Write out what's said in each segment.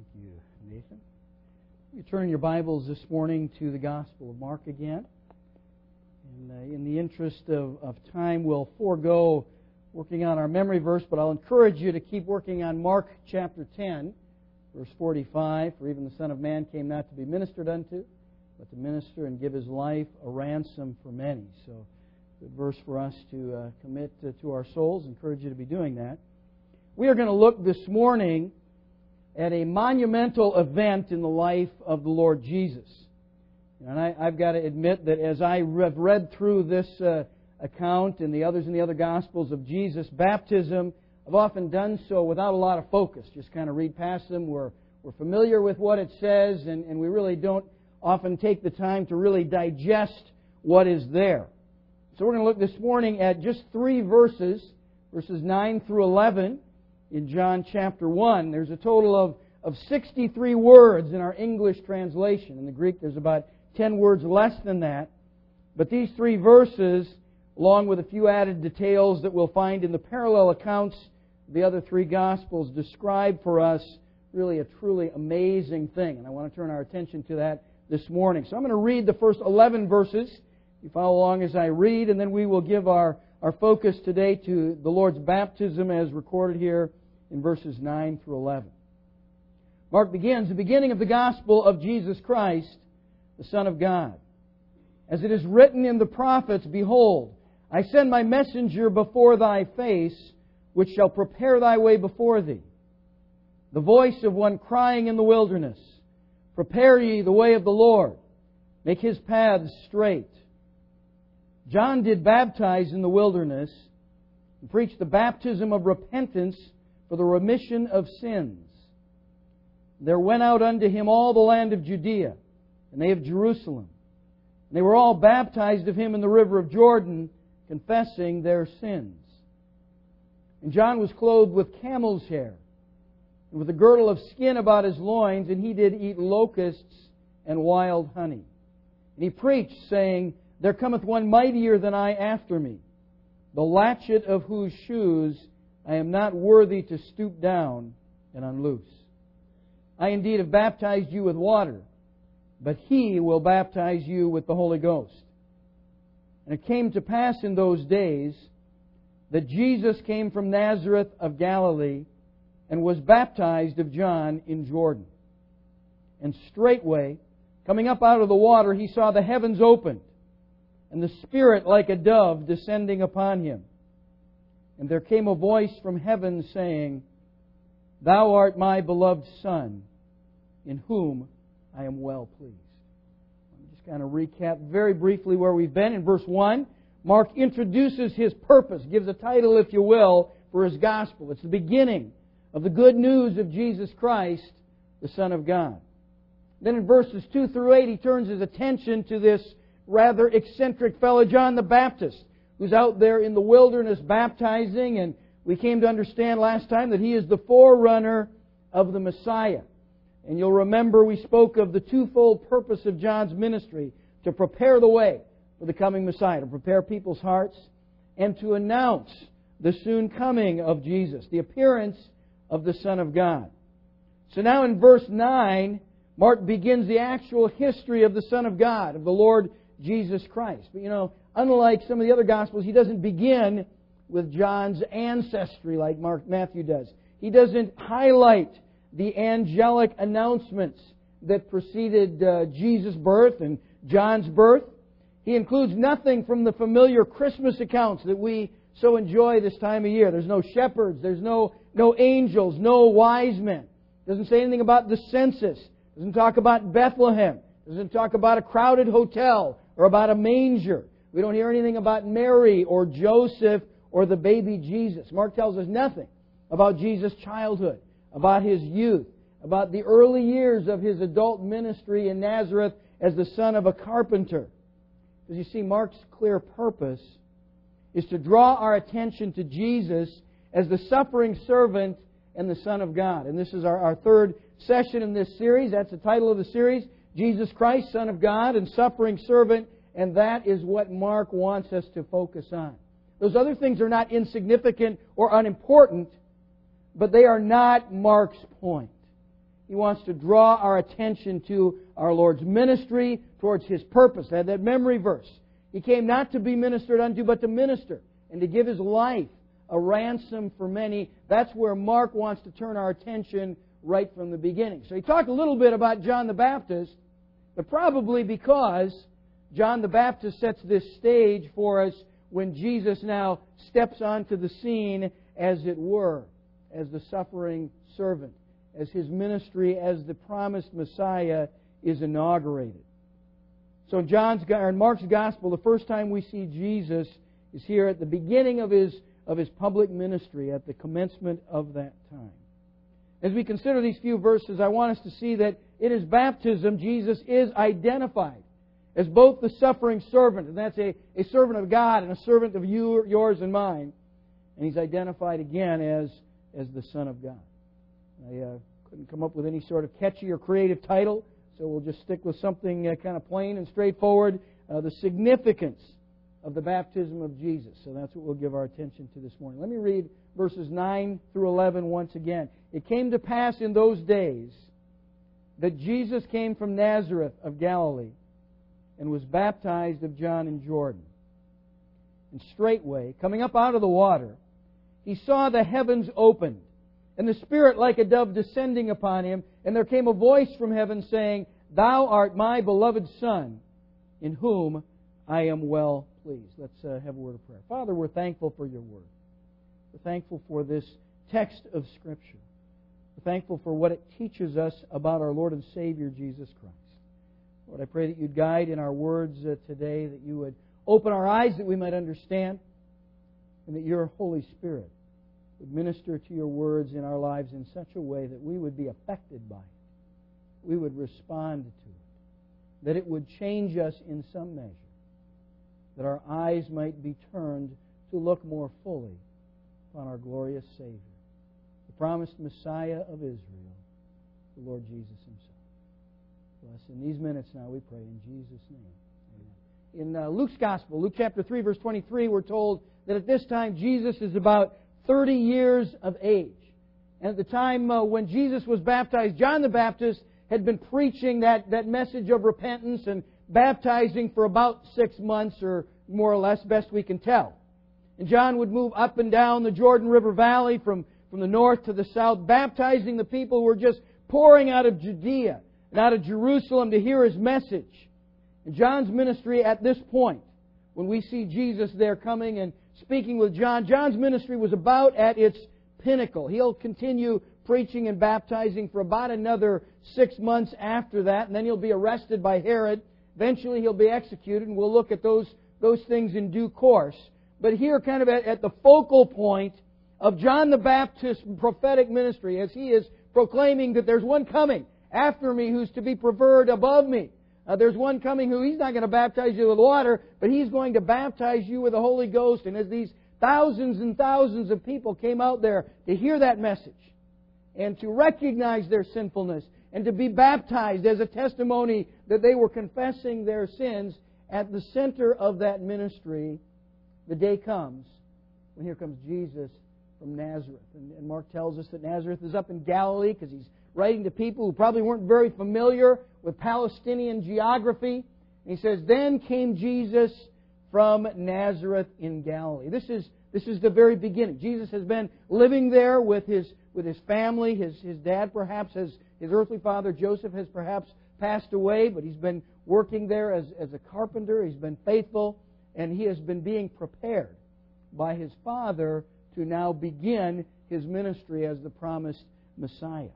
Thank you, Nathan. You turn your Bibles this morning to the Gospel of Mark again. And in the interest of time, we'll forego working on our memory verse, but I'll encourage you to keep working on Mark chapter 10, verse 45. For even the Son of Man came not to be ministered unto, but to minister and give His life a ransom for many. So, good verse for us to commit to our souls. Encourage you to be doing that. We are going to look this morning at a monumental event in the life of the Lord Jesus. And I've got to admit that as I have read through this account and the others in the other Gospels of Jesus' baptism, I've often done so without a lot of focus. Just kind of read past them. We're familiar with what it says, and we really don't often take the time to really digest what is there. So we're going to look this morning at just 3 verses, verses 9 through 11, in John chapter 1. There's a total of 63 words in our English translation. In the Greek, there's about 10 words less than that. But these 3 verses, along with a few added details that we'll find in the parallel accounts of the other 3 Gospels, describe for us really a truly amazing thing. And I want to turn our attention to that this morning. So I'm going to read the first 11 verses. You follow along as I read, and then we will give our focus today to the Lord's baptism as recorded here in verses 9 through 11. Mark begins, the beginning of the gospel of Jesus Christ, the Son of God. As it is written in the prophets, Behold, I send my messenger before thy face, which shall prepare thy way before thee. The voice of one crying in the wilderness, Prepare ye the way of the Lord, make His paths straight. John did baptize in the wilderness and preached the baptism of repentance for the remission of sins. There went out unto him all the land of Judea, and they of Jerusalem. And they were all baptized of him in the river of Jordan, confessing their sins. And John was clothed with camel's hair, and with a girdle of skin about his loins, and he did eat locusts and wild honey. And he preached, saying, There cometh one mightier than I after me, the latchet of whose shoes I am not worthy to stoop down and unloose. I indeed have baptized you with water, but He will baptize you with the Holy Ghost. And it came to pass in those days that Jesus came from Nazareth of Galilee and was baptized of John in Jordan. And straightway, coming up out of the water, He saw the heavens opened, and the Spirit like a dove descending upon Him. And there came a voice from heaven saying, Thou art my beloved Son, in whom I am well pleased. Let me just kind of recap very briefly where we've been. In verse 1, Mark introduces His purpose, gives a title, if you will, for His Gospel. It's the beginning of the good news of Jesus Christ, the Son of God. Then in verses 2 through 8, He turns His attention to this rather eccentric fellow, John the Baptist, who's out there in the wilderness baptizing, and we came to understand last time that he is the forerunner of the Messiah. And you'll remember we spoke of the twofold purpose of John's ministry, to prepare the way for the coming Messiah, to prepare people's hearts, and to announce the soon coming of Jesus, the appearance of the Son of God. So now in verse 9, Mark begins the actual history of the Son of God, of the Lord Jesus Christ. But unlike some of the other Gospels, he doesn't begin with John's ancestry like Matthew does. He doesn't highlight the angelic announcements that preceded Jesus' birth and John's birth. He includes nothing from the familiar Christmas accounts that we so enjoy this time of year. There's no shepherds, there's no angels, no wise men. Doesn't say anything about the census. Doesn't talk about Bethlehem. Doesn't talk about a crowded hotel or about a manger. We don't hear anything about Mary or Joseph or the baby Jesus. Mark tells us nothing about Jesus' childhood, about His youth, about the early years of His adult ministry in Nazareth as the son of a carpenter. Because you see, Mark's clear purpose is to draw our attention to Jesus as the suffering servant and the Son of God. And this is our third session in this series. That's the title of the series, Jesus Christ, Son of God and Suffering Servant. And that is what Mark wants us to focus on. Those other things are not insignificant or unimportant, but they are not Mark's point. He wants to draw our attention to our Lord's ministry towards His purpose. That memory verse. He came not to be ministered unto, but to minister, and to give His life a ransom for many. That's where Mark wants to turn our attention right from the beginning. So he talked a little bit about John the Baptist, but probably because John the Baptist sets this stage for us when Jesus now steps onto the scene, as it were, as the suffering servant, as His ministry as the promised Messiah is inaugurated. So in Mark's Gospel, the first time we see Jesus is here at the beginning of His public ministry, at the commencement of that time. As we consider these few verses, I want us to see that in His baptism, Jesus is identified as both the suffering servant, and that's a servant of God and a servant of yours and mine, and He's identified again as the Son of God. I couldn't come up with any sort of catchy or creative title, so we'll just stick with something kind of plain and straightforward, the significance of the baptism of Jesus. So that's what we'll give our attention to this morning. Let me read verses 9 through 11 once again. It came to pass in those days that Jesus came from Nazareth of Galilee and was baptized of John in Jordan. And straightway, coming up out of the water, He saw the heavens opened, and the Spirit like a dove descending upon Him, and there came a voice from heaven saying, Thou art my beloved Son, in whom I am well pleased. Let's have a word of prayer. Father, we're thankful for Your Word. We're thankful for this text of Scripture. We're thankful for what it teaches us about our Lord and Savior, Jesus Christ. Lord, I pray that You'd guide in our words today, that You would open our eyes that we might understand, and that Your Holy Spirit would minister to Your words in our lives in such a way that we would be affected by it. We would respond to it. That it would change us in some measure. That our eyes might be turned to look more fully upon our glorious Savior, the promised Messiah of Israel, the Lord Jesus Himself. Bless in these minutes now, we pray in Jesus' name. Amen. In Luke's Gospel, Luke chapter 3, verse 23, we're told that at this time Jesus is about 30 years of age. And at the time when Jesus was baptized, John the Baptist had been preaching that message of repentance and baptizing for about 6 months, or more or less, best we can tell. And John would move up and down the Jordan River Valley from the north to the south, baptizing the people who were just pouring out of Judea and out of Jerusalem to hear His message. And John's ministry at this point, when we see Jesus there coming and speaking with John, John's ministry was about at its pinnacle. He'll continue preaching and baptizing for about another 6 months after that, and then he'll be arrested by Herod. Eventually he'll be executed, and we'll look at those things in due course. But here, kind of at the focal point of John the Baptist's prophetic ministry, as he is proclaiming that there's one coming after me who's to be preferred above me. There's one coming who He's not going to baptize you with water, but He's going to baptize you with the Holy Ghost. And as these thousands and thousands of people came out there to hear that message and to recognize their sinfulness and to be baptized as a testimony that they were confessing their sins, at the center of that ministry, the day comes when here comes Jesus from Nazareth. And Mark tells us that Nazareth is up in Galilee, because he's writing to people who probably weren't very familiar with Palestinian geography. And he says, Then came Jesus from Nazareth in Galilee. This is the very beginning. Jesus has been living there with his family. His dad perhaps his earthly father Joseph has perhaps passed away, but he's been working there as a carpenter. He's been faithful, and he has been being prepared by his Father to now begin his ministry as the promised Messiah.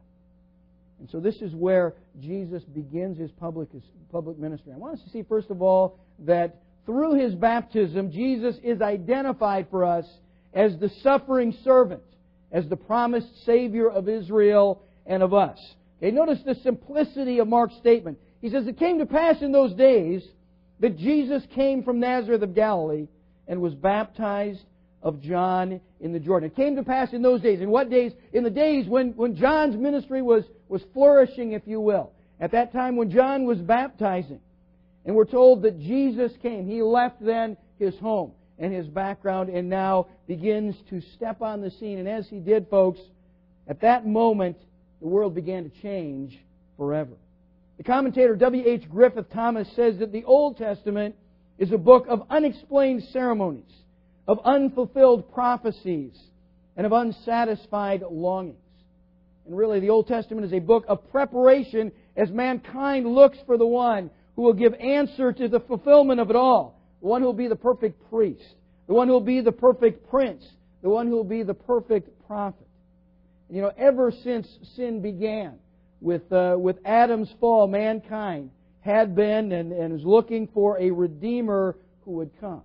And so this is where Jesus begins his public ministry. I want us to see, first of all, that through his baptism, Jesus is identified for us as the suffering servant, as the promised Savior of Israel and of us. Okay, notice the simplicity of Mark's statement. He says, It came to pass in those days that Jesus came from Nazareth of Galilee and was baptized of John in the Jordan. It came to pass in those days. In what days? In the days when John's ministry was flourishing, if you will. At that time when John was baptizing. And we're told that Jesus came. He left then his home and his background and now begins to step on the scene. And as he did, folks, at that moment, the world began to change forever. The commentator W.H. Griffith Thomas says that the Old Testament is a book of unexplained ceremonies, of unfulfilled prophecies, and of unsatisfied longings. And really, the Old Testament is a book of preparation as mankind looks for the one who will give answer to the fulfillment of it all. The one who will be the perfect priest. The one who will be the perfect prince. The one who will be the perfect prophet. And ever since sin began, with Adam's fall, mankind had been and is looking for a Redeemer who would come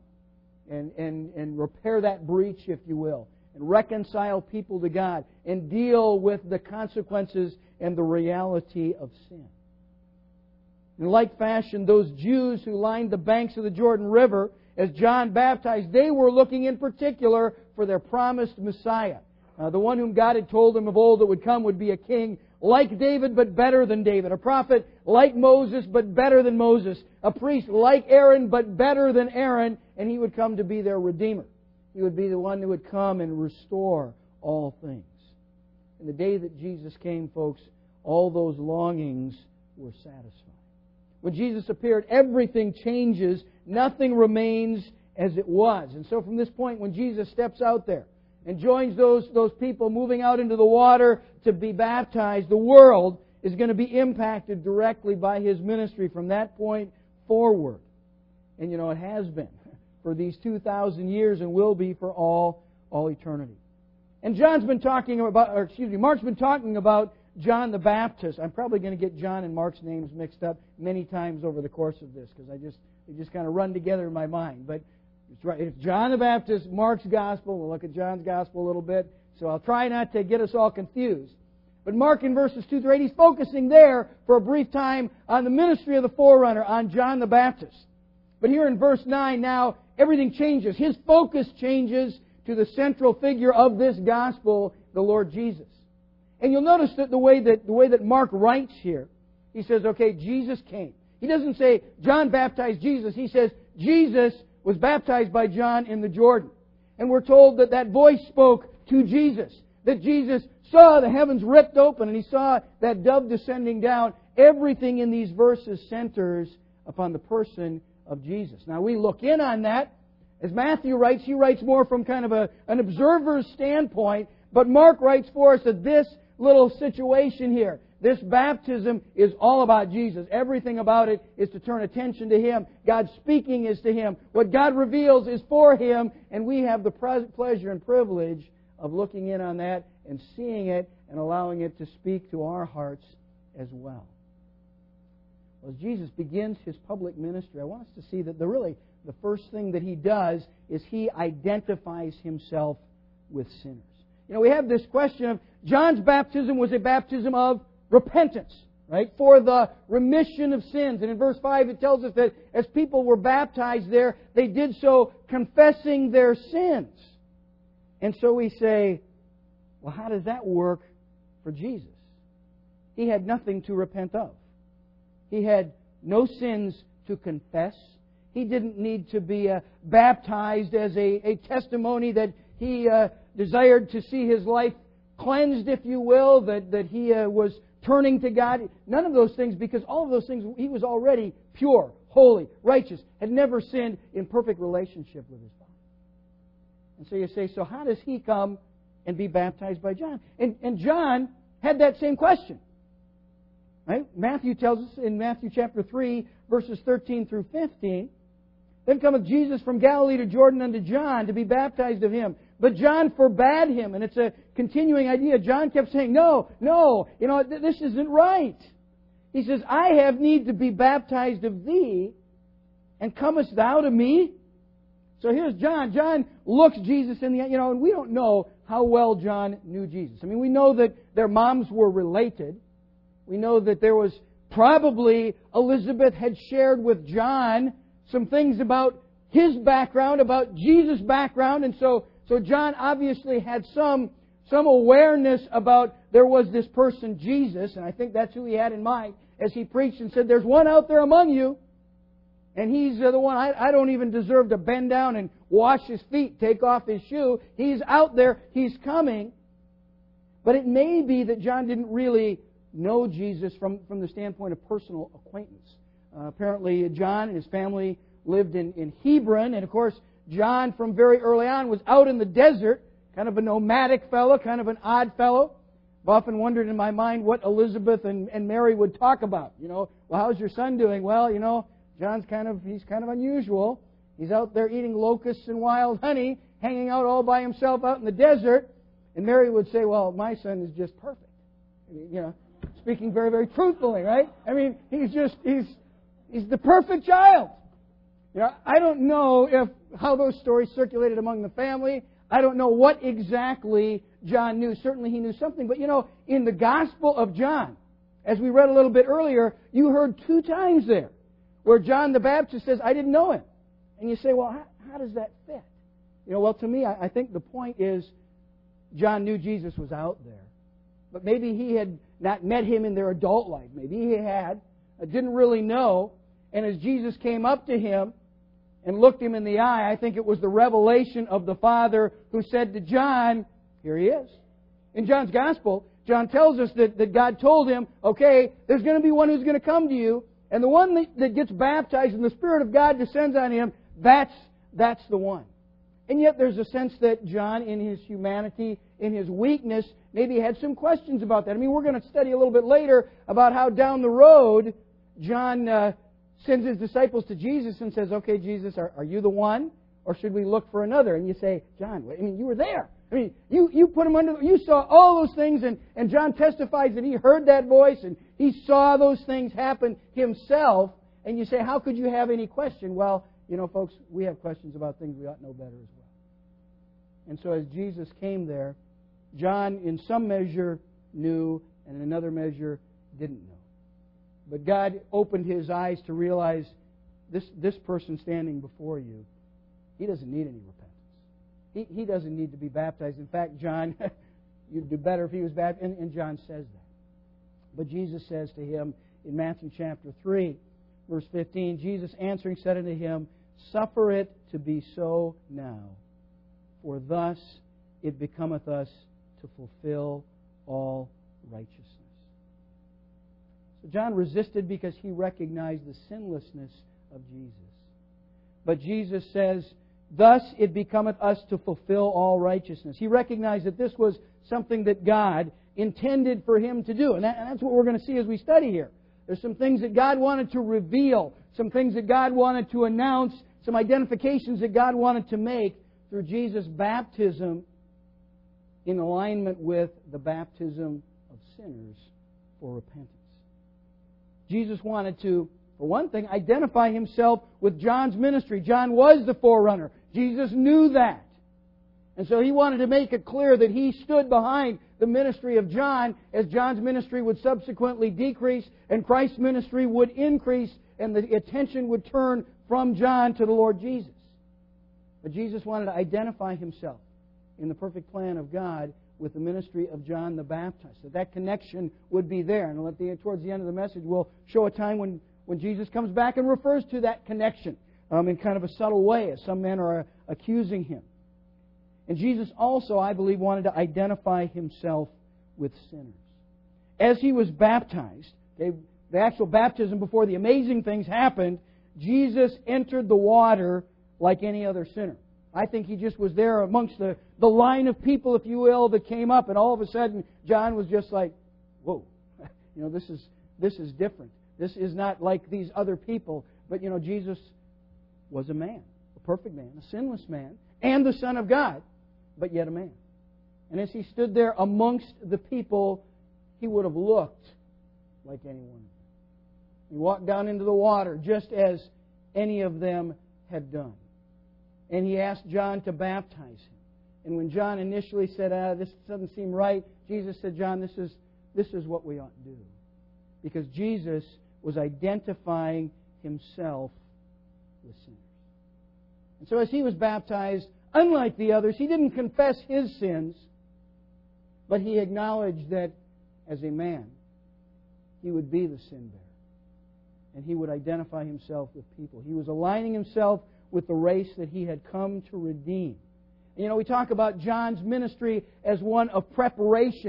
and repair that breach, if you will, and reconcile people to God and deal with the consequences and the reality of sin. In like fashion, those Jews who lined the banks of the Jordan River as John baptized, they were looking in particular for their promised Messiah. The one whom God had told them of old that would come would be a king like David but better than David, a prophet like Moses but better than Moses, a priest like Aaron but better than Aaron, and he would come to be their Redeemer. He would be the one who would come and restore all things. And the day that Jesus came, folks, all those longings were satisfied. When Jesus appeared, everything changes. Nothing remains as it was. And so from this point, when Jesus steps out there and joins those people moving out into the water to be baptized, the world is going to be impacted directly by His ministry from that point forward. And it has been for these 2,000 years and will be for all eternity. And Mark's been talking about John the Baptist. I'm probably going to get John and Mark's names mixed up many times over the course of this because they just kind of run together in my mind. But it's right. It's John the Baptist, Mark's Gospel. We'll look at John's Gospel a little bit. So I'll try not to get us all confused. But Mark in verses 2 through 8, he's focusing there for a brief time on the ministry of the forerunner, on John the Baptist. But here in verse 9 now, everything changes. His focus changes to the central figure of this Gospel, the Lord Jesus. And you'll notice that the way that Mark writes here, he says, okay, Jesus came. He doesn't say John baptized Jesus. He says Jesus was baptized by John in the Jordan. And we're told that voice spoke to Jesus. That Jesus saw the heavens ripped open and He saw that dove descending down. Everything in these verses centers upon the person of Jesus. Now we look in on that. As Matthew writes, he writes more from kind of an observer's standpoint. But Mark writes for us that this little situation here, this baptism is all about Jesus. Everything about it is to turn attention to Him. God's speaking is to Him. What God reveals is for Him. And we have the pleasure and privilege of looking in on that and seeing it and allowing it to speak to our hearts as well. As Jesus begins His public ministry, I want us to see that the first thing that He does is He identifies Himself with sinners. We have this question of John's baptism was a baptism of repentance, right? For the remission of sins. And in verse 5 it tells us that as people were baptized there, they did so confessing their sins. And so we say, well, how does that work for Jesus? He had nothing to repent of. He had no sins to confess. He didn't need to be baptized as a testimony that he desired to see his life cleansed, if you will, that he was turning to God. None of those things, because all of those things, he was already pure, holy, righteous, had never sinned, in perfect relationship with His Father. And so you say, so how does He come and be baptized by John? And John had that same question. Right? Matthew tells us in Matthew chapter 3, verses 13 through 15, then cometh Jesus from Galilee to Jordan unto John to be baptized of Him. But John forbade him. And it's a continuing idea. John kept saying, no, this isn't right. He says, I have need to be baptized of thee, and comest thou to me? So here's John. John looks Jesus in the eye. And we don't know how well John knew Jesus. I mean, we know that their moms were related. We know that there was probably Elizabeth had shared with John some things about his background, about Jesus' background, and so John obviously had some awareness about there was this person, Jesus, and I think that's who he had in mind as he preached and said, there's one out there among you, and He's the one I don't even deserve to bend down and wash His feet, take off His shoe. He's out there, He's coming. But it may be that John didn't really know Jesus from the standpoint of personal acquaintance. Apparently, John and his family lived in Hebron, and of course, John from very early on was out in the desert, kind of a nomadic fellow, kind of an odd fellow. I've often wondered in my mind what Elizabeth and Mary would talk about. Well, how's your son doing? Well, John's he's kind of unusual. He's out there eating locusts and wild honey, hanging out all by himself out in the desert. And Mary would say, well, my son is just perfect. Speaking very, very truthfully, right? I mean, he's the perfect child. I don't know how those stories circulated among the family. I don't know what exactly John knew. Certainly he knew something. But in the Gospel of John, as we read a little bit earlier, you heard 2 times there where John the Baptist says, I didn't know him. And you say, well, how does that fit? Well, to me, I think the point is John knew Jesus was out there. But maybe he had not met him in their adult life. Maybe he had. Didn't really know. And as Jesus came up to him and looked him in the eye, I think it was the revelation of the Father who said to John, here he is. In John's Gospel, John tells us that God told him, okay, there's going to be one who's going to come to you, and the one that gets baptized and the Spirit of God descends on him, that's the one. And yet there's a sense that John, in his humanity, in his weakness, maybe had some questions about that. I mean, we're going to study a little bit later about how down the road John sends his disciples to Jesus and says, okay, Jesus, are you the one? Or should we look for another? And you say, John, you were there. I mean, you put him under, you saw all those things, and John testifies that he heard that voice and he saw those things happen himself. And you say, how could you have any question? Well, folks, we have questions about things we ought to know better as well. And so as Jesus came there, John in some measure knew and in another measure didn't know. But God opened his eyes to realize this person standing before you, he doesn't need any repentance. He doesn't need to be baptized. In fact, John, you'd do better if he was baptized. And John says that. But Jesus says to him in Matthew chapter 3, verse 15, Jesus answering said unto him, suffer it to be so now, for thus it becometh us to fulfill all righteousness. So John resisted because he recognized the sinlessness of Jesus. But Jesus says, thus it becometh us to fulfill all righteousness. He recognized that this was something that God intended for him to do. And that's what we're going to see as we study here. There's some things that God wanted to reveal, some things that God wanted to announce, some identifications that God wanted to make through Jesus' baptism in alignment with the baptism of sinners for repentance. Jesus wanted to, for one thing, identify himself with John's ministry. John was the forerunner. Jesus knew that. And so he wanted to make it clear that he stood behind the ministry of John as John's ministry would subsequently decrease and Christ's ministry would increase and the attention would turn from John to the Lord Jesus. But Jesus wanted to identify himself in the perfect plan of God with the ministry of John the Baptist. So that connection would be there. And towards the end of the message, we'll show a time when Jesus comes back and refers to that connection in kind of a subtle way, as some men are accusing him. And Jesus also, I believe, wanted to identify himself with sinners. As he was baptized, the actual baptism before the amazing things happened, Jesus entered the water like any other sinner. I think he just was there amongst the line of people, if you will, that came up, and all of a sudden John was just like, whoa, this is different. This is not like these other people. But Jesus was a man, a perfect man, a sinless man, and the Son of God, but yet a man. And as he stood there amongst the people, he would have looked like anyone. He walked down into the water just as any of them had done. And he asked John to baptize him. And when John initially said, this doesn't seem right, Jesus said, John, this is what we ought to do. Because Jesus was identifying himself with sinners. And so as he was baptized, unlike the others, he didn't confess his sins, but he acknowledged that as a man, he would be the sin bearer. And he would identify himself with people. He was aligning himself with the race that he had come to redeem. And we talk about John's ministry as one of preparation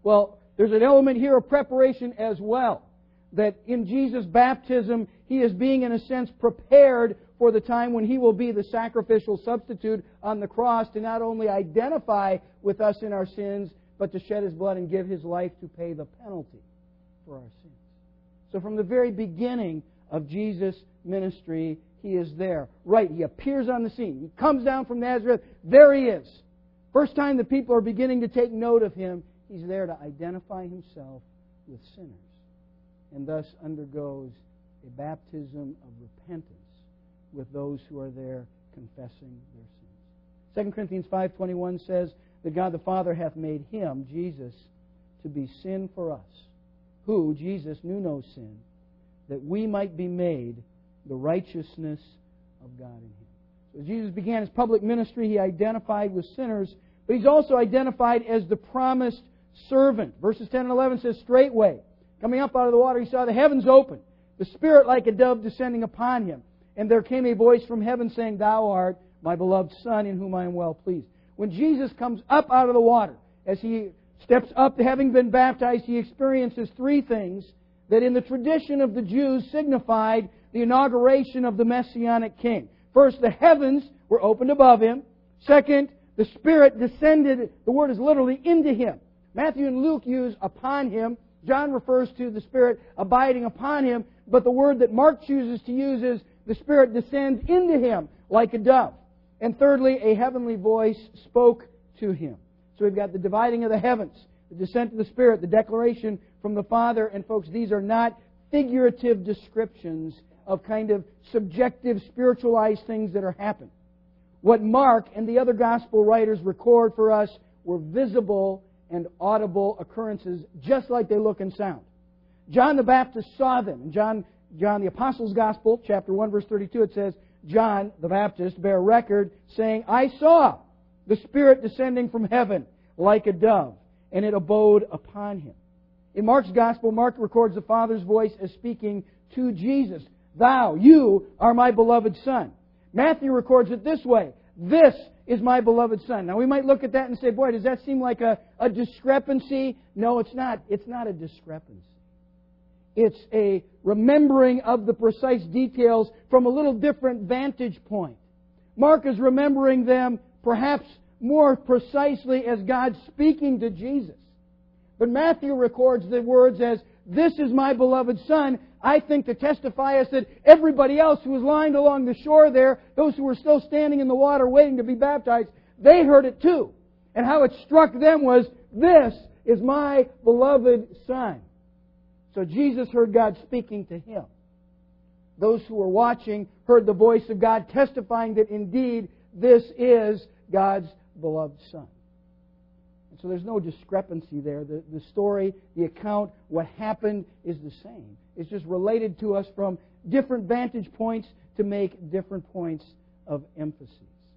Well, there's an element here of preparation as well. That in Jesus' baptism, He is being, in a sense, prepared for the time when He will be the sacrificial substitute on the cross to not only identify with us in our sins, but to shed His blood and give His life to pay the penalty for our sins. So from the very beginning of Jesus' ministry, He is there. Right, He appears on the scene. He comes down from Nazareth. There He is. First time the people are beginning to take note of Him, He's there to identify Himself with sinners, and thus undergoes a baptism of repentance with those who are there confessing their sins. 2 Corinthians 5:21 says that God the Father hath made Him, Jesus, to be sin for us, who, Jesus, knew no sin, that we might be made the righteousness of God in Him. So as Jesus began His public ministry, He identified with sinners, but He's also identified as the promised servant. Verses 10 and 11 says, straightway, coming up out of the water, He saw the heavens open, the Spirit like a dove descending upon Him. And there came a voice from heaven saying, Thou art my beloved Son, in whom I am well pleased. When Jesus comes up out of the water, as He steps up, having been baptized, He experiences three things that in the tradition of the Jews signified the inauguration of the Messianic King. First, the heavens were opened above Him. Second, the Spirit descended, the word is literally into Him. Matthew and Luke use upon Him. John refers to the Spirit abiding upon Him. But the word that Mark chooses to use is the Spirit descends into Him like a dove. And thirdly, a heavenly voice spoke to Him. So we've got the dividing of the heavens, the descent of the Spirit, the declaration from the Father. And folks, these are not figurative descriptions of kind of subjective, spiritualized things that are happening. What Mark and the other Gospel writers record for us were visible and audible occurrences, just like they look and sound. John the Baptist saw them. In John the Apostles' Gospel, chapter 1, verse 32, it says, John the Baptist bare record, saying, I saw the Spirit descending from heaven like a dove, and it abode upon Him. In Mark's Gospel, Mark records the Father's voice as speaking to Jesus. Thou, you, are my beloved Son. Matthew records it this way. This is my beloved Son. Now we might look at that and say, boy, does that seem like a discrepancy? No, it's not. It's not a discrepancy. It's a remembering of the precise details from a little different vantage point. Mark is remembering them perhaps more precisely as God speaking to Jesus. But Matthew records the words as, this is my beloved Son, I think to testify us that everybody else who was lying along the shore there, those who were still standing in the water waiting to be baptized, they heard it too. And how it struck them was, this is my beloved Son. So Jesus heard God speaking to Him. Those who were watching heard the voice of God testifying that indeed this is God's beloved Son. And so there's no discrepancy there. The story, the account, what happened is the same. It's just related to us from different vantage points to make different points of emphasis.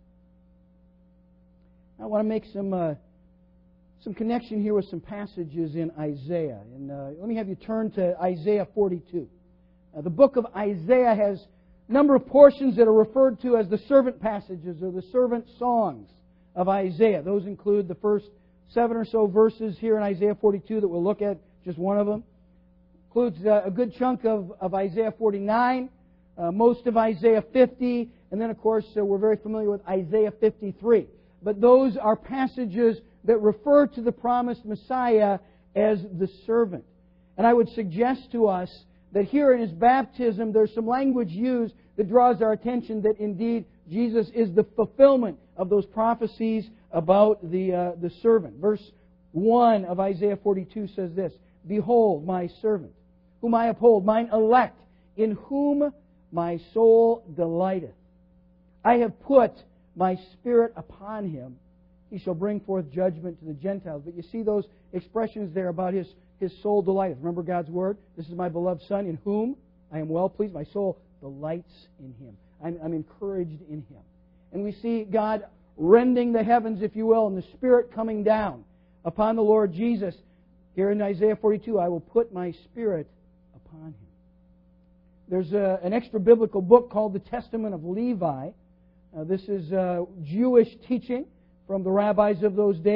I want to make some connection here with some passages in Isaiah. And let me have you turn to Isaiah 42. The book of Isaiah has a number of portions that are referred to as the servant passages or the servant songs of Isaiah. Those include the first 7 or so verses here in Isaiah 42 that we'll look at, just one of them. Includes a good chunk of Isaiah 49, most of Isaiah 50, and then of course we're very familiar with Isaiah 53. But those are passages that refer to the promised Messiah as the servant. And I would suggest to us that here in His baptism there's some language used that draws our attention that indeed Jesus is the fulfillment of those prophecies about the servant. Verse 1 of Isaiah 42 says this, Behold, my servant, whom I uphold, mine elect, in whom my soul delighteth. I have put my Spirit upon Him. He shall bring forth judgment to the Gentiles. But you see those expressions there about His soul delighteth. Remember God's Word? This is my beloved Son, in whom I am well pleased. My soul delights in Him. I'm encouraged in Him. And we see God rending the heavens, if you will, and the Spirit coming down upon the Lord Jesus. Here in Isaiah 42, I will put my Spirit upon Him. There's an extra biblical book called the Testament of Levi. This is Jewish teaching from the rabbis of those days.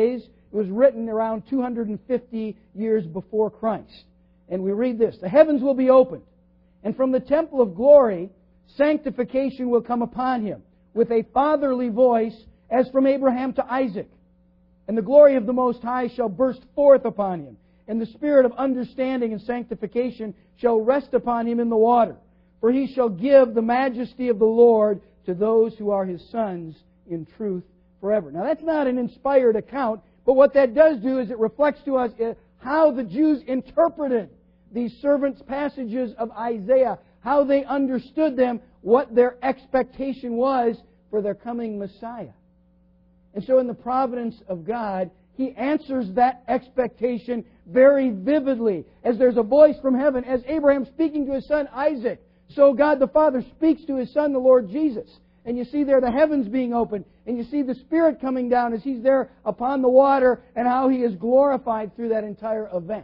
It was written around 250 years before Christ. And we read this: the heavens will be opened, and from the temple of glory, sanctification will come upon him, with a fatherly voice, as from Abraham to Isaac. And the glory of the Most High shall burst forth upon him, and the spirit of understanding and sanctification shall rest upon him in the water. For he shall give the majesty of the Lord to those who are his sons in truth forever. Now that's not an inspired account, but what that does do is it reflects to us how the Jews interpreted these servants' passages of Isaiah, how they understood them, what their expectation was for their coming Messiah. And so in the providence of God, He answers that expectation very vividly. As there's a voice from heaven, as Abraham speaking to his son Isaac, so God the Father speaks to His Son, the Lord Jesus. And you see there the heavens being opened, and you see the Spirit coming down as He's there upon the water, and how He is glorified through that entire event.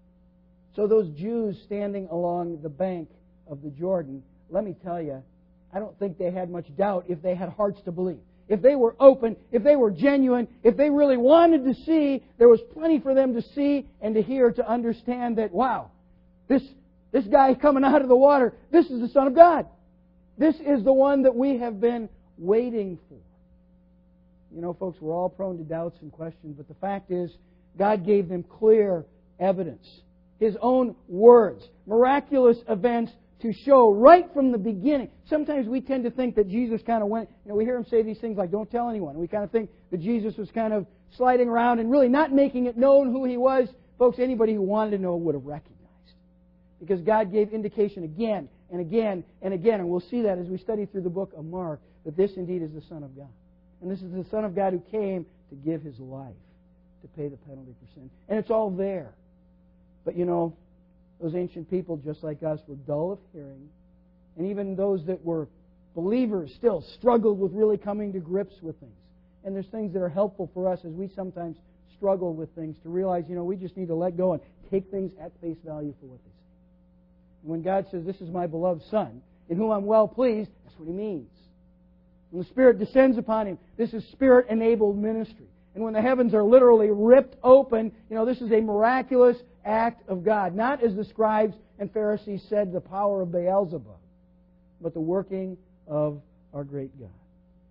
So those Jews standing along the bank of the Jordan, let me tell you, I don't think they had much doubt if they had hearts to believe. If they were open, if they were genuine, if they really wanted to see, there was plenty for them to see and to hear, to understand that, wow, this guy coming out of the water, this is the Son of God. This is the one that we have been waiting for. You know, folks, we're all prone to doubts and questions, but the fact is, God gave them clear evidence. His own words, miraculous events to show right from the beginning. Sometimes we tend to think that Jesus kind of went, we hear Him say these things like, don't tell anyone. We kind of think that Jesus was kind of sliding around and really not making it known who He was. Folks, anybody who wanted to know would have recognized. Because God gave indication again and again and again, and we'll see that as we study through the book of Mark, that this indeed is the Son of God. And this is the Son of God who came to give His life to pay the penalty for sin. And it's all there. But those ancient people, just like us, were dull of hearing. And even those that were believers still struggled with really coming to grips with things. And there's things that are helpful for us as we sometimes struggle with things to realize, we just need to let go and take things at face value for what they say. And when God says, this is my beloved Son, in whom I'm well pleased, that's what He means. When the Spirit descends upon Him, this is Spirit-enabled ministry. And when the heavens are literally ripped open, this is a miraculous act of God. Not, as the scribes and Pharisees said, the power of Beelzebub, but the working of our great God.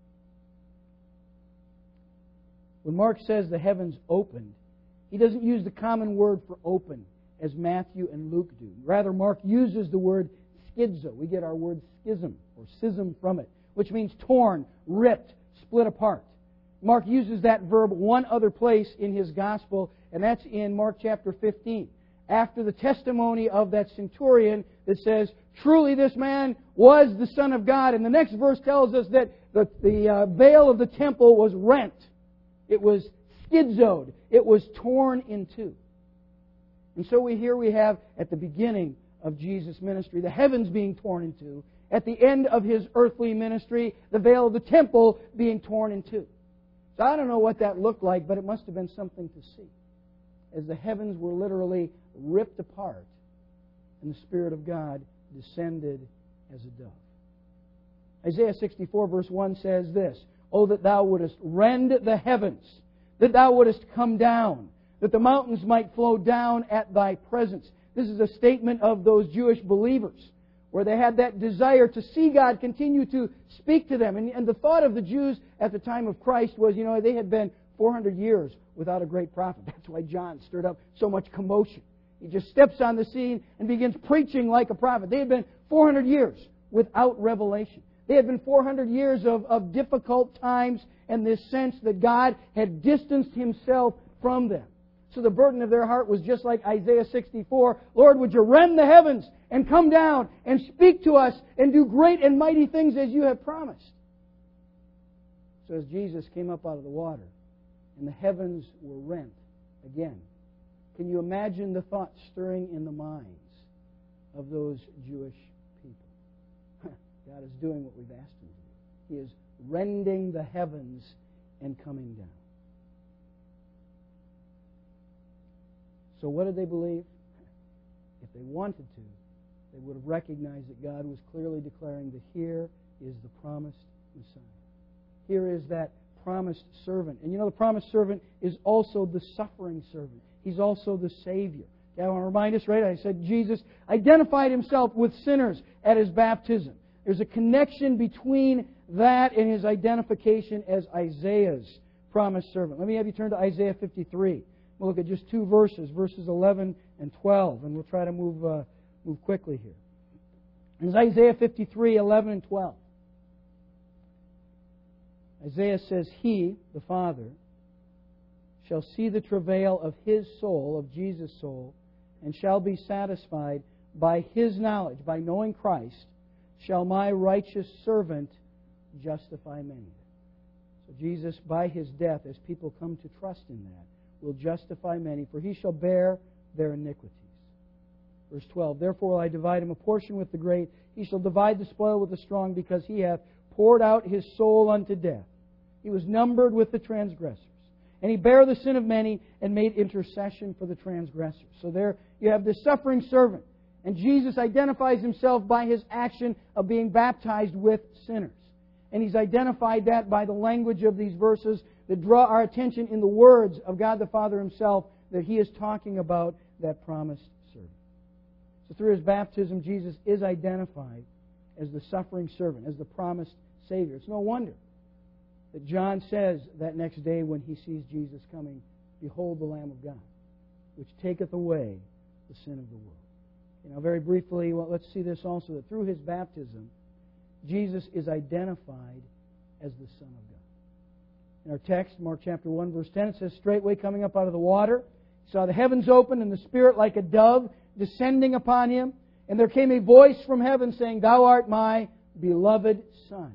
When Mark says the heavens opened, he doesn't use the common word for open as Matthew and Luke do. Rather, Mark uses the word schizo. We get our word schism or schism from it, which means torn, ripped, split apart. Mark uses that verb one other place in his gospel, and that's in Mark chapter 15. After the testimony of that centurion that says, truly this man was the Son of God. And the next verse tells us that the veil of the temple was rent. It was schizoed. It was torn in two. And so we have at the beginning of Jesus' ministry, the heavens being torn in two. At the end of His earthly ministry, the veil of the temple being torn in two. So I don't know what that looked like, but it must have been something to see. As the heavens were literally ripped apart and the Spirit of God descended as a dove. Isaiah 64 verse 1 says this, "Oh, that Thou wouldest rend the heavens, that Thou wouldest come down, that the mountains might flow down at Thy presence." This is a statement of those Jewish believers, where they had that desire to see God continue to speak to them. And the thought of the Jews at the time of Christ was, they had been 400 years without a great prophet. That's why John stirred up so much commotion. He just steps on the scene and begins preaching like a prophet. They had been 400 years without revelation. They had been 400 years of difficult times and this sense that God had distanced Himself from them. So the burden of their heart was just like Isaiah 64. Lord, would You rend the heavens and come down and speak to us and do great and mighty things as You have promised. So as Jesus came up out of the water and the heavens were rent again, can you imagine the thought stirring in the minds of those Jewish people? God is doing what we've asked Him to do. He is rending the heavens and coming down. So what did they believe? If they wanted to, they would have recognized that God was clearly declaring that here is the promised Messiah. Here is that promised servant. And you know, the promised servant is also the suffering servant. He's also the Savior. Okay, I want to remind us, right? I said Jesus identified Himself with sinners at His baptism. There's a connection between that and His identification as Isaiah's promised servant. Let me have you turn to Isaiah 53. We'll look at just two verses, verses 11 and 12, and we'll try to move quickly here. It's Isaiah 53, 11 and 12. Isaiah says, He, the Father, shall see the travail of His soul, of Jesus' soul, and shall be satisfied by His knowledge, by knowing Christ, shall my righteous servant justify many. So Jesus, by His death, as people come to trust in that, will justify many, for He shall bear their iniquities. Verse 12, Therefore will I divide Him a portion with the great. He shall divide the spoil with the strong, because He hath poured out His soul unto death. He was numbered with the transgressors. And He bare the sin of many and made intercession for the transgressors. So there you have the suffering servant. And Jesus identifies Himself by His action of being baptized with sinners. And He's identified that by the language of these verses that draw our attention in the words of God the Father Himself that He is talking about that promised servant. So through His baptism, Jesus is identified as the suffering servant, as the promised Savior. It's no wonder that John says that next day when he sees Jesus coming, Behold the Lamb of God, which taketh away the sin of the world. You know, very briefly, let's see this also, that through His baptism, Jesus is identified as the Son of God. In our text, Mark chapter 1, verse 10, it says, Straightway coming up out of the water, He saw the heavens open, and the Spirit like a dove descending upon Him. And there came a voice from heaven saying, Thou art my beloved Son,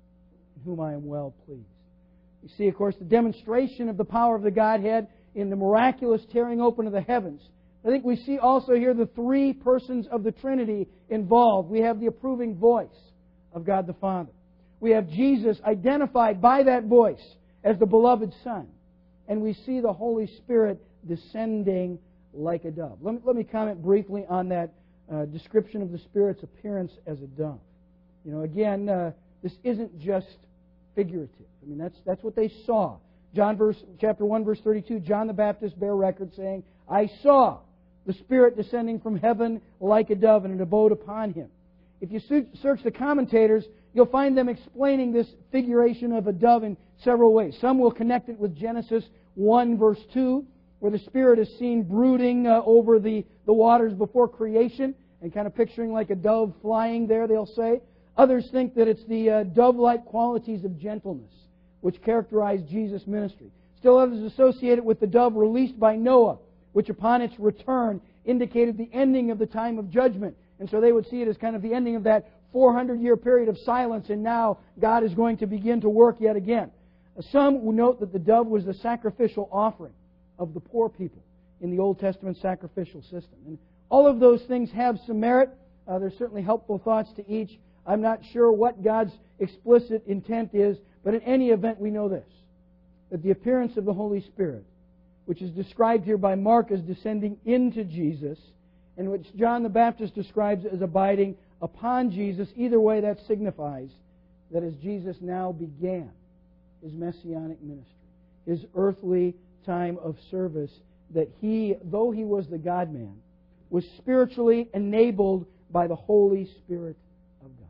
in whom I am well pleased. You see, of course, the demonstration of the power of the Godhead in the miraculous tearing open of the heavens. I think we see also here the three persons of the Trinity involved. We have the approving voice of God the Father. We have Jesus identified by that voice as the beloved Son. And we see the Holy Spirit descending like a dove. Let me comment briefly on that description of the Spirit's appearance as a dove. You know, again, this isn't just figurative. I mean, that's what they saw. Chapter 1, verse 32, John the Baptist bare record saying, I saw the Spirit descending from heaven like a dove, and it abode upon Him. If you search the commentators, you'll find them explaining this figuration of a dove in several ways. Some will connect it with Genesis 1, verse 2, where the Spirit is seen brooding over the waters before creation, and kind of picturing like a dove flying there, they'll say. Others think that it's the dove-like qualities of gentleness which characterize Jesus' ministry. Still others associate it with the dove released by Noah, which upon its return indicated the ending of the time of judgment. And so they would see it as kind of the ending of that 400-year period of silence, and now God is going to begin to work yet again. Some will note that the dove was the sacrificial offering of the poor people in the Old Testament sacrificial system. And all of those things have some merit. There's certainly helpful thoughts to each. I'm not sure what God's explicit intent is, but in any event, we know this, that the appearance of the Holy Spirit, which is described here by Mark as descending into Jesus, and which John the Baptist describes as abiding upon Jesus, either way that signifies that as Jesus now began His messianic ministry, His earthly time of service, that He, though He was the God-man, was spiritually enabled by the Holy Spirit of God.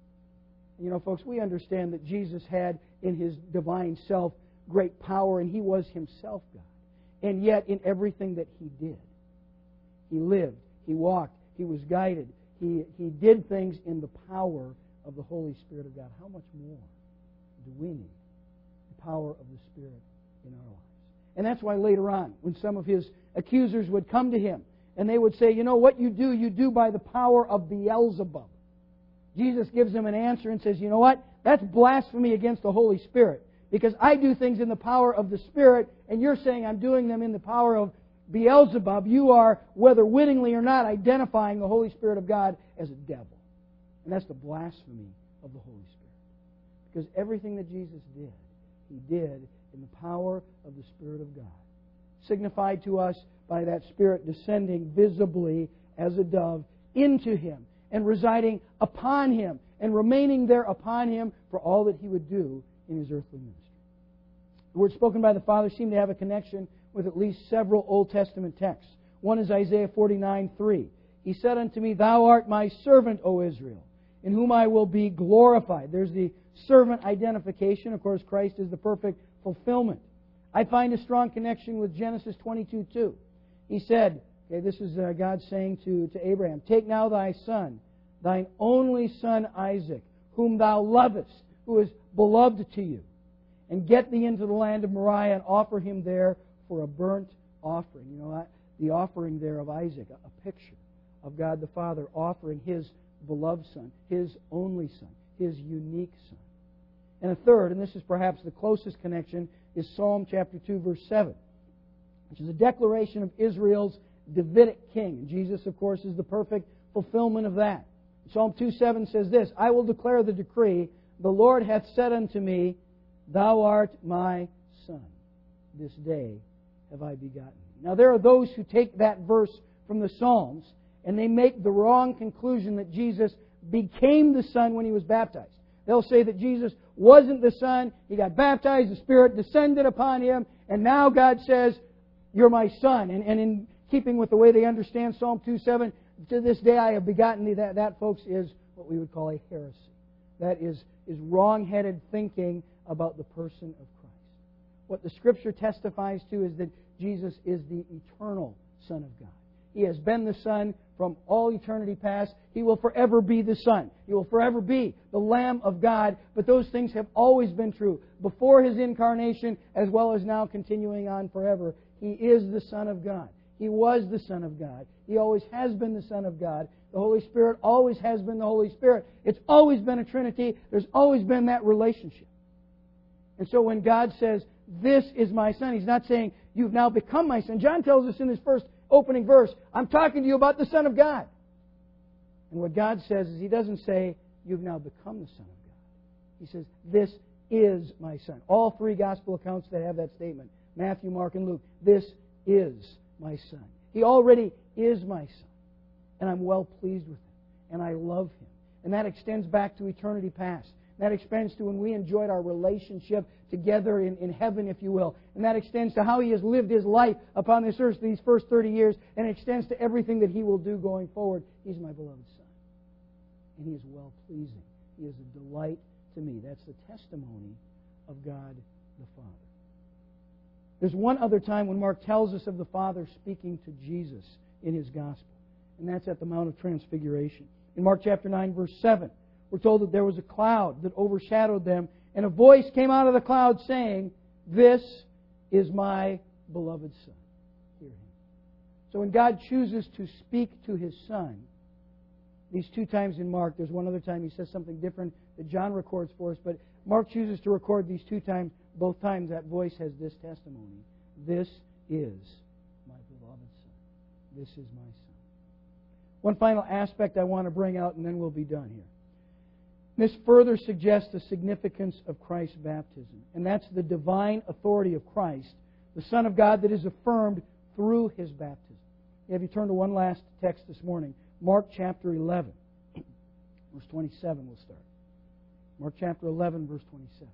You know, folks, we understand that Jesus had in His divine self great power, and He was Himself God. And yet, in everything that He did, He lived, He walked, He was guided, He did things in the power of the Holy Spirit of God. How much more do we need the power of the Spirit in our lives? And that's why later on, when some of His accusers would come to Him, and they would say, you know, what you do by the power of Beelzebub. Jesus gives them an answer and says, you know what? That's blasphemy against the Holy Spirit. Because I do things in the power of the Spirit, and you're saying I'm doing them in the power of Beelzebub. You are, whether wittingly or not, identifying the Holy Spirit of God as a devil. And that's the blasphemy of the Holy Spirit. Because everything that Jesus did, He did in the power of the Spirit of God. Signified to us by that Spirit descending visibly as a dove into Him and residing upon Him and remaining there upon Him for all that He would do in His earthly ministry. The words spoken by the Father seem to have a connection with at least several Old Testament texts. One is Isaiah 49:3. He said unto me, Thou art my servant, O Israel, in whom I will be glorified. There's the servant identification. Of course, Christ is the perfect fulfillment. I find a strong connection with Genesis 22:2. He said, okay, this is God saying to Abraham, Take now thy son, thine only son Isaac, whom thou lovest, who is beloved to you, and get thee into the land of Moriah and offer him there for a burnt offering. You know, the offering there of Isaac, a picture of God the Father offering His beloved Son, His only Son, His unique Son. And a third, and this is perhaps the closest connection, is Psalm chapter 2, verse 7, which is a declaration of Israel's Davidic king. And Jesus, of course, is the perfect fulfillment of that. Psalm 2:7 says this, I will declare the decree, the Lord hath said unto me, Thou art my Son. This day have I begotten thee. Now there are those who take that verse from the Psalms and they make the wrong conclusion that Jesus became the Son when He was baptized. They'll say that Jesus wasn't the Son, He got baptized, the Spirit descended upon Him, and now God says, You're my Son. And in keeping with the way they understand Psalm 2:7, to this day I have begotten thee, that folks, is what we would call a heresy. That is wrong-headed thinking about the person of Christ. What the Scripture testifies to is that Jesus is the eternal Son of God. He has been the Son from all eternity past. He will forever be the Son. He will forever be the Lamb of God. But those things have always been true. Before His incarnation, as well as now continuing on forever, He is the Son of God. He was the Son of God. He always has been the Son of God. The Holy Spirit always has been the Holy Spirit. It's always been a Trinity. There's always been that relationship. And so when God says, This is my Son, He's not saying, You've now become my Son. John tells us in his first opening verse, I'm talking to you about the Son of God. And what God says is He doesn't say, You've now become the Son of God. He says, This is my Son. All three Gospel accounts that have that statement, Matthew, Mark, and Luke, this is my Son. He already is my Son. And I'm well pleased with Him. And I love Him. And that extends back to eternity past. That extends to when we enjoyed our relationship together in heaven, if you will. And that extends to how He has lived His life upon this earth these first 30 years. And it extends to everything that He will do going forward. He's my beloved Son. And He is well-pleasing. He is a delight to me. That's the testimony of God the Father. There's one other time when Mark tells us of the Father speaking to Jesus in His Gospel. And that's at the Mount of Transfiguration. In Mark chapter 9, verse 7, we're told that there was a cloud that overshadowed them, and a voice came out of the cloud saying, This is my beloved Son. Hear Him. So when God chooses to speak to His Son, these two times in Mark, there's one other time He says something different that John records for us, but Mark chooses to record these two times. Both times that voice has this testimony. This is my beloved Son. This is my Son. One final aspect I want to bring out, and then we'll be done here. This further suggests the significance of Christ's baptism, and that's the divine authority of Christ, the Son of God that is affirmed through His baptism. Have you turn to one last text this morning, Mark chapter 11, verse 27 we'll start. Mark chapter 11, verse 27.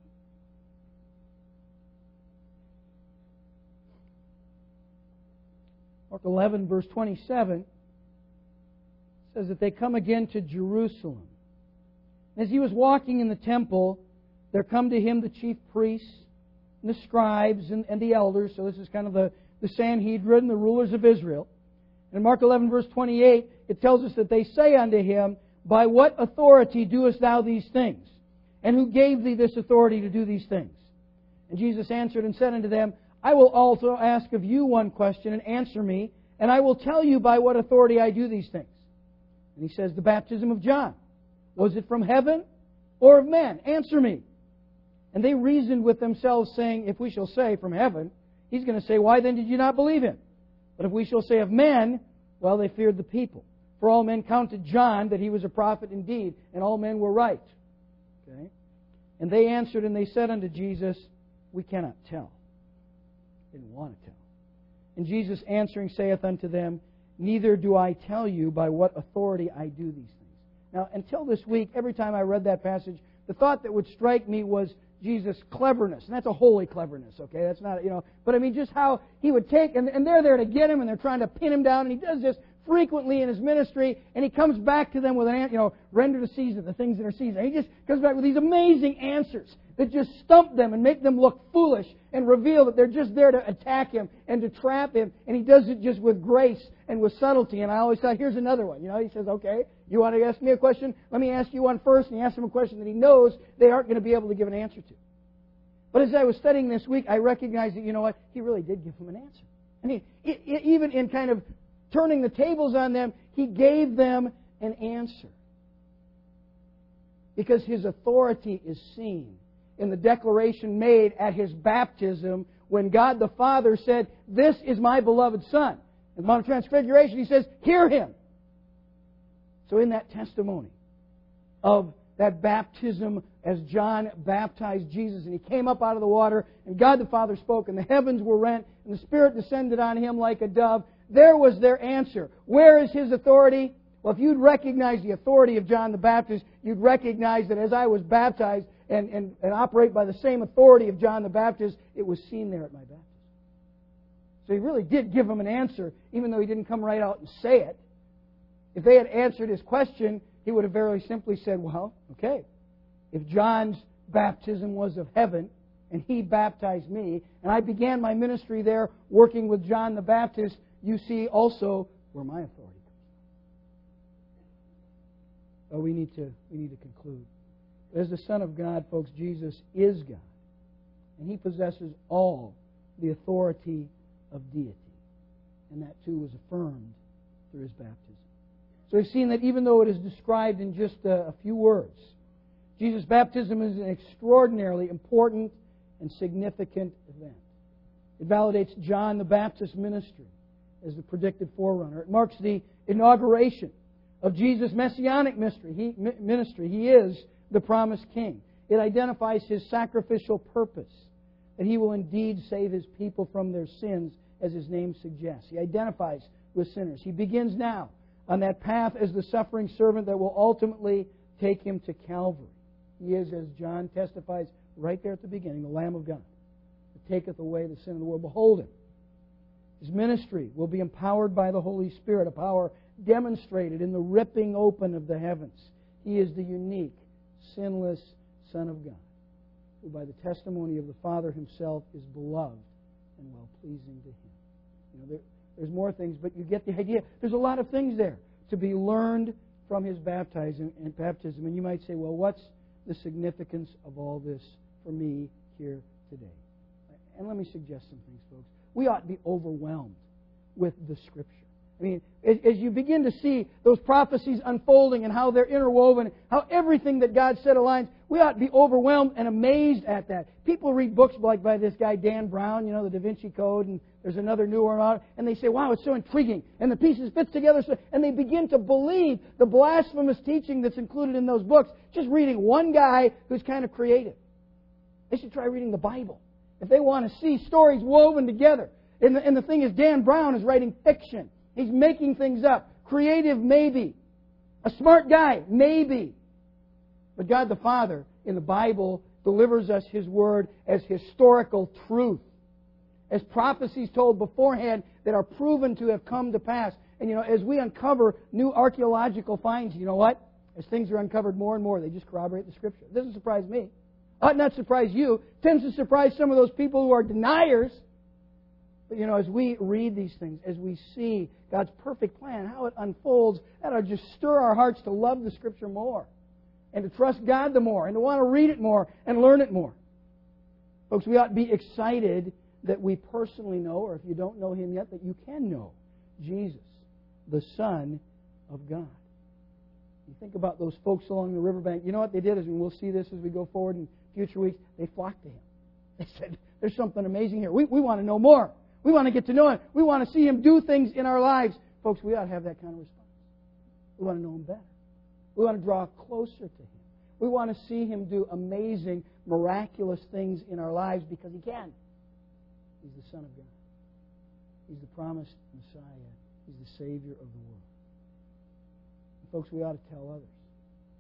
Mark 11, verse 27 says that they come again to Jerusalem. As He was walking in the temple, there come to Him the chief priests and the scribes and the elders. So this is kind of the Sanhedrin, the rulers of Israel. In Mark 11, verse 28, it tells us that they say unto Him, By what authority doest Thou these things? And who gave Thee this authority to do these things? And Jesus answered and said unto them, I will also ask of you one question, and answer me, and I will tell you by what authority I do these things. And He says, the baptism of John, was it from heaven or of men? Answer me. And they reasoned with themselves, saying, If we shall say from heaven, He's going to say, Why then did you not believe Him? But if we shall say of men, well, they feared the people. For all men counted John that he was a prophet indeed, and all men were right. Okay? And they answered and they said unto Jesus, We cannot tell. They didn't want to tell. And Jesus answering saith unto them, Neither do I tell you by what authority I do these things. Now, until this week, every time I read that passage, the thought that would strike me was Jesus' cleverness. And that's a holy cleverness, okay? That's not, but I mean just how he would take, and they're there to get him, and they're trying to pin him down, and he does this frequently in his ministry, and he comes back to them with an answer, render to Caesar the things that are Caesar. And he just comes back with these amazing answers that just stump them and make them look foolish and reveal that they're just there to attack him and to trap him. And he does it just with grace and with subtlety. And I always thought, here's another one. He says, okay, you want to ask me a question? Let me ask you one first. And he asks him a question that he knows they aren't going to be able to give an answer to. But as I was studying this week, I recognized that, he really did give them an answer. I mean, even in kind of turning the tables on them, he gave them an answer. Because his authority is seen in the declaration made at his baptism when God the Father said, "This is my beloved Son." In the Mount of Transfiguration, he says, "Hear him." So in that testimony of that baptism as John baptized Jesus, and he came up out of the water, and God the Father spoke, and the heavens were rent, and the Spirit descended on him like a dove, there was their answer. Where is his authority? Well, if you'd recognize the authority of John the Baptist, you'd recognize that as I was baptized and operate by the same authority of John the Baptist, it was seen there at my baptism. So he really did give them an answer, even though he didn't come right out and say it. If they had answered his question, he would have very simply said, well, okay, if John's baptism was of heaven, and he baptized me, and I began my ministry there working with John the Baptist, you see also where my authority comes from. Oh, we need to conclude. As the Son of God, folks, Jesus is God. And He possesses all the authority of deity. And that too was affirmed through His baptism. So we've seen that even though it is described in just a few words, Jesus' baptism is an extraordinarily important and significant event. It validates John the Baptist's ministry as the predicted forerunner. It marks the inauguration of Jesus' messianic ministry. He is the promised King. It identifies His sacrificial purpose, that He will indeed save His people from their sins, as His name suggests. He identifies with sinners. He begins now on that path as the suffering servant that will ultimately take Him to Calvary. He is, as John testifies right there at the beginning, the Lamb of God that taketh away the sin of the world. Behold Him. His ministry will be empowered by the Holy Spirit, a power demonstrated in the ripping open of the heavens. He is the unique, sinless Son of God, who by the testimony of the Father Himself is beloved and well-pleasing to Him. There's more things, but you get the idea. There's a lot of things there to be learned from His baptism. And you might say, well, what's the significance of all this for me here today? And let me suggest some things, folks. We ought to be overwhelmed with the Scripture. I mean, as you begin to see those prophecies unfolding and how they're interwoven, how everything that God said aligns, we ought to be overwhelmed and amazed at that. People read books like by this guy, Dan Brown, the Da Vinci Code, and there's another newer one, and they say, wow, it's so intriguing, and the pieces fit together, and they begin to believe the blasphemous teaching that's included in those books, just reading one guy who's kind of creative. They should try reading the Bible if they want to see stories woven together. And the thing is, Dan Brown is writing fiction. He's making things up. Creative, maybe. A smart guy, maybe. But God the Father, in the Bible, delivers us His Word as historical truth, as prophecies told beforehand that are proven to have come to pass. And, as we uncover new archaeological finds, you know what? As things are uncovered more and more, they just corroborate the Scripture. It doesn't surprise me. Ought not surprise you. It tends to surprise some of those people who are deniers. But, as we read these things, as we see God's perfect plan, how it unfolds, that ought to just stir our hearts to love the Scripture more and to trust God the more and to want to read it more and learn it more. Folks, we ought to be excited that we personally know, or if you don't know Him yet, that you can know Jesus, the Son of God. You think about those folks along the riverbank. You know what they did, and we'll see this as we go forward in future weeks, they flocked to Him. They said, there's something amazing here. We want to know more. We want to get to know Him. We want to see Him do things in our lives. Folks, we ought to have that kind of response. We want to know Him better. We want to draw closer to Him. We want to see Him do amazing, miraculous things in our lives because He can. He's the Son of God. He's the promised Messiah. He's the Savior of the world. And folks, we ought to tell others.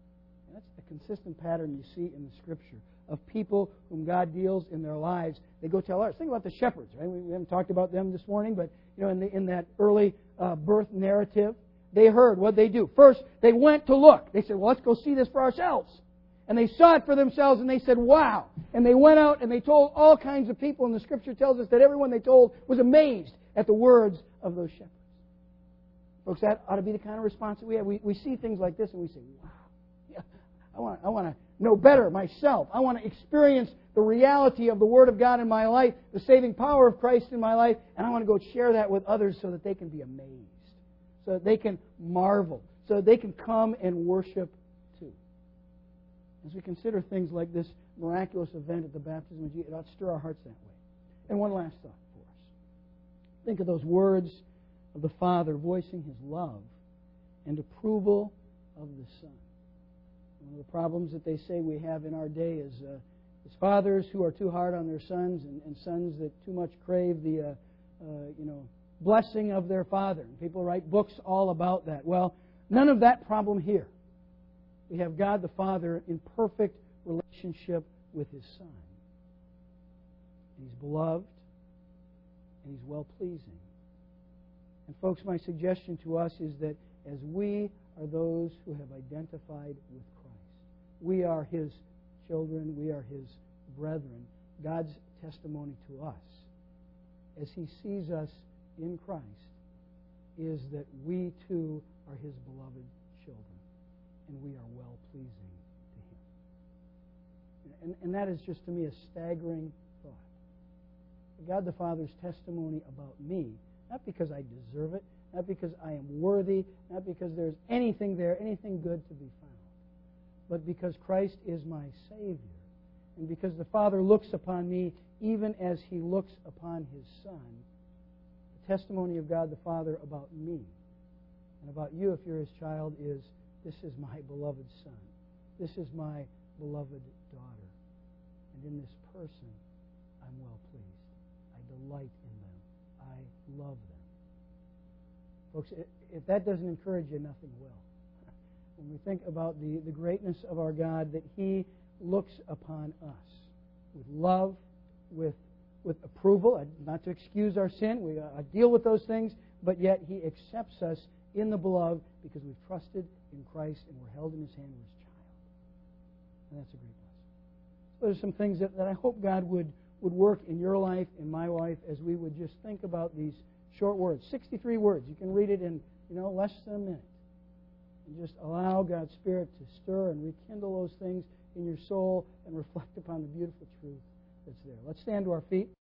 That's a consistent pattern you see in the Scripture of people whom God deals in their lives. They go tell others. Think about the shepherds, right? We haven't talked about them this morning, but in that early birth narrative, they heard what they do. First, they went to look. They said, well, let's go see this for ourselves. And they saw it for themselves, and they said, wow. And they went out and they told all kinds of people, and the Scripture tells us that everyone they told was amazed at the words of those shepherds. Folks, that ought to be the kind of response that we have. We see things like this, and we say, wow, yeah, I want to know better myself. I want to experience the reality of the Word of God in my life, the saving power of Christ in my life, and I want to go share that with others so that they can be amazed, so that they can marvel, so that they can come and worship too. As we consider things like this miraculous event at the baptism of Jesus, it ought to stir our hearts that way. And one last thought for us. Think of those words of the Father voicing His love and approval of the Son. One of the problems that they say we have in our day is fathers who are too hard on their sons and sons that too much crave the blessing of their father. And people write books all about that. Well, none of that problem here. We have God the Father in perfect relationship with His Son. And He's beloved, and He's well-pleasing. And folks, my suggestion to us is that as we are those who have identified with Christ, we are His children, we are His brethren, God's testimony to us, as He sees us in Christ, is that we too are His beloved children, and we are well-pleasing to Him. And that is just, to me, a staggering thought. God the Father's testimony about me, not because I deserve it, not because I am worthy, not because there's anything there, anything good to be found, but because Christ is my Savior, and because the Father looks upon me even as He looks upon His Son. The testimony of God the Father about me and about you, if you're His child, is, this is my beloved Son. This is my beloved daughter. And in this person, I'm well pleased. I delight in them. I love them. Folks, if that doesn't encourage you, nothing will. When we think about the greatness of our God, that He looks upon us with love, with approval, not to excuse our sin, we deal with those things, but yet He accepts us in the beloved because we've trusted in Christ and we're held in His hand as His child. And that's a great blessing. So there's some things that I hope God would work in your life, in my life, as we would just think about these short words. 63 words. You can read it in less than a minute. And just allow God's Spirit to stir and rekindle those things in your soul and reflect upon the beautiful truth that's there. Let's stand to our feet.